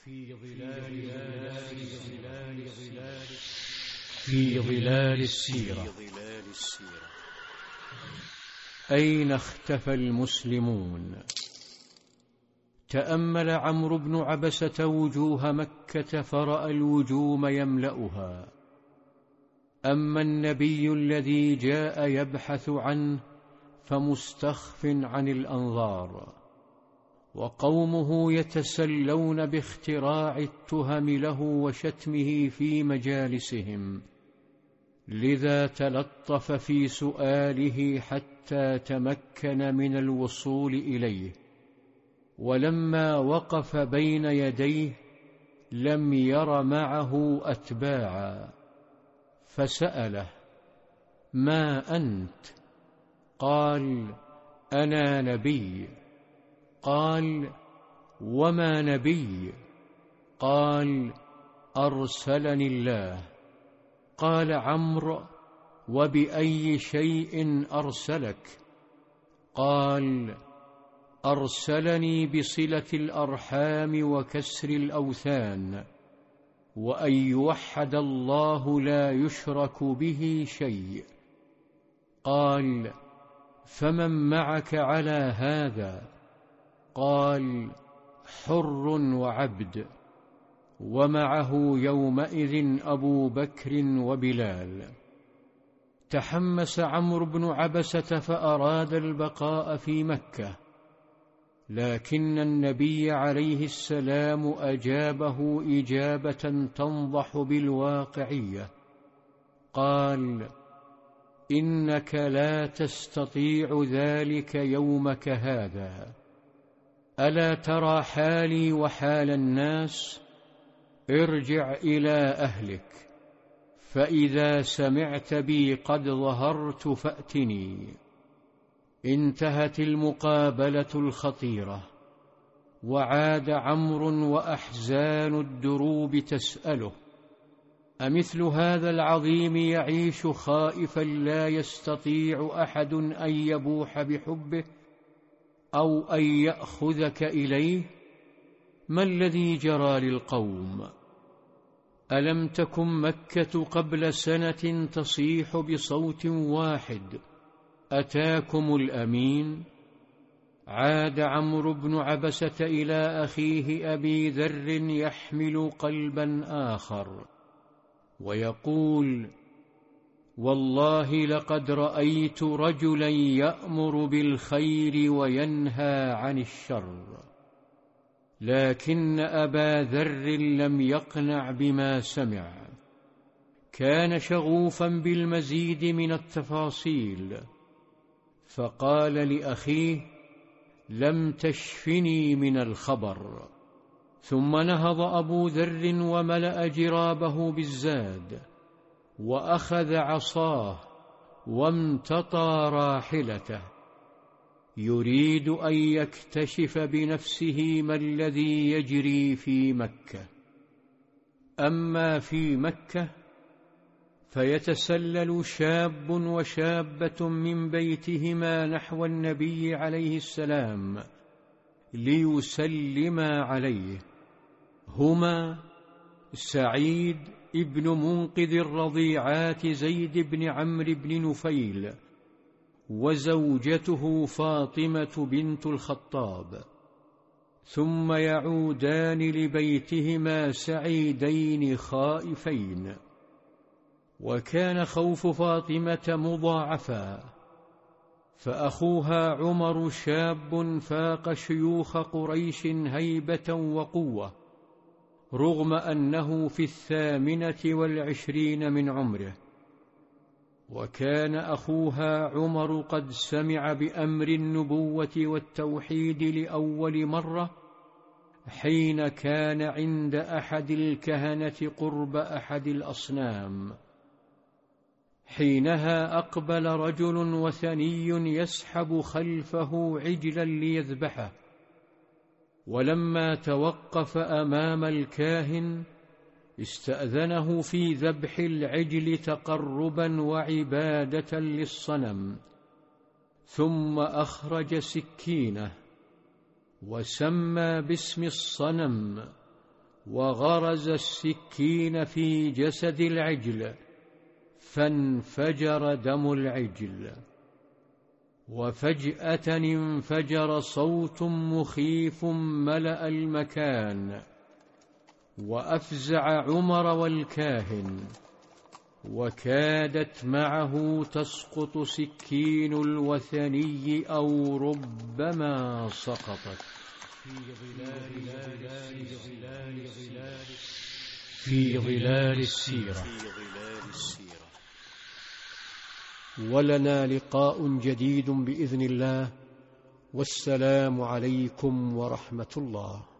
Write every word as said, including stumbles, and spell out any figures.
في ظلال ظلال ظلال في ظلال السيرة. أين اختفى المسلمون؟ تأمل عمرو بن عبسة وجوه مكة فرأى الوجوم يملأها. أما النبي الذي جاء يبحث عنه فمستخف عن الأنظار، وقومه يتسلون باختراع التهم له وشتمه في مجالسهم، لذا تلطف في سؤاله حتى تمكن من الوصول إليه. ولما وقف بين يديه لم ير معه أتباعا، فسأله: ما أنت؟ قال: أنا نبي. قال: وما نبي؟ قال: أرسلني الله. قال عمرو: وبأي شيء أرسلك؟ قال: أرسلني بصلة الأرحام وكسر الأوثان، وأن يوحد الله لا يشرك به شيء. قال: فمن معك على هذا؟ قال: حر وعبد. ومعه يومئذ أبو بكر وبلال. تحمس عمرو بن عبسة فأراد البقاء في مكة، لكن النبي عليه السلام أجابه إجابة تنضح بالواقعية. قال: إنك لا تستطيع ذلك يومك هذا. ألا ترى حالي وحال الناس؟ ارجع إلى أهلك، فإذا سمعت بي قد ظهرت فأتني. انتهت المقابلة الخطيرة، وعاد عمرو وأحزان الدروب تسأله: أمثل هذا العظيم يعيش خائفا لا يستطيع أحد أن يبوح بحبه أو أن يأخذك إليه؟ ما الذي جرى للقوم؟ ألم تكن مكة قبل سنة تصيح بصوت واحد: أتاكم الأمين؟ عاد عمرو بن عبسة إلى أخيه أبي ذر يحمل قلبا آخر ويقول: والله لقد رأيت رجلا يأمر بالخير وينهى عن الشر. لكن أبا ذر لم يقنع بما سمع، كان شغوفا بالمزيد من التفاصيل، فقال لأخيه: لم تشفني من الخبر. ثم نهض أبو ذر وملأ جرابه بالزاد، وأخذ عصاه وامتطى راحلته، يريد أن يكتشف بنفسه ما الذي يجري في مكة. أما في مكة فيتسلل شاب وشابة من بيتهما نحو النبي عليه السلام ليسلما عليه، هما سعيد ابن منقذ الرضيعات زيد بن عمرو بن نفيل، وزوجته فاطمة بنت الخطاب. ثم يعودان لبيتهما سعيدين خائفين. وكان خوف فاطمة مضاعفا، فأخوها عمر شاب فاق شيوخ قريش هيبة وقوة، رغم أنه في الثامنة والعشرين من عمره. وكان أخوها عمر قد سمع بأمر النبوة والتوحيد لأول مرة حين كان عند أحد الكهنة قرب أحد الأصنام. حينها أقبل رجل وثني يسحب خلفه عجلا ليذبحه، ولما توقف أمام الكاهن استأذنه في ذبح العجل تقربا وعبادة للصنم، ثم أخرج سكينه وسمى باسم الصنم وغرز السكين في جسد العجل فانفجر دم العجل، وفجأة انفجر صوت مخيف ملأ المكان وأفزع عمر والكاهن، وكادت معه تسقط سكين الوثني أو ربما سقطت. في ظلال السيرة. ولنا لقاء جديد بإذن الله، والسلام عليكم ورحمة الله.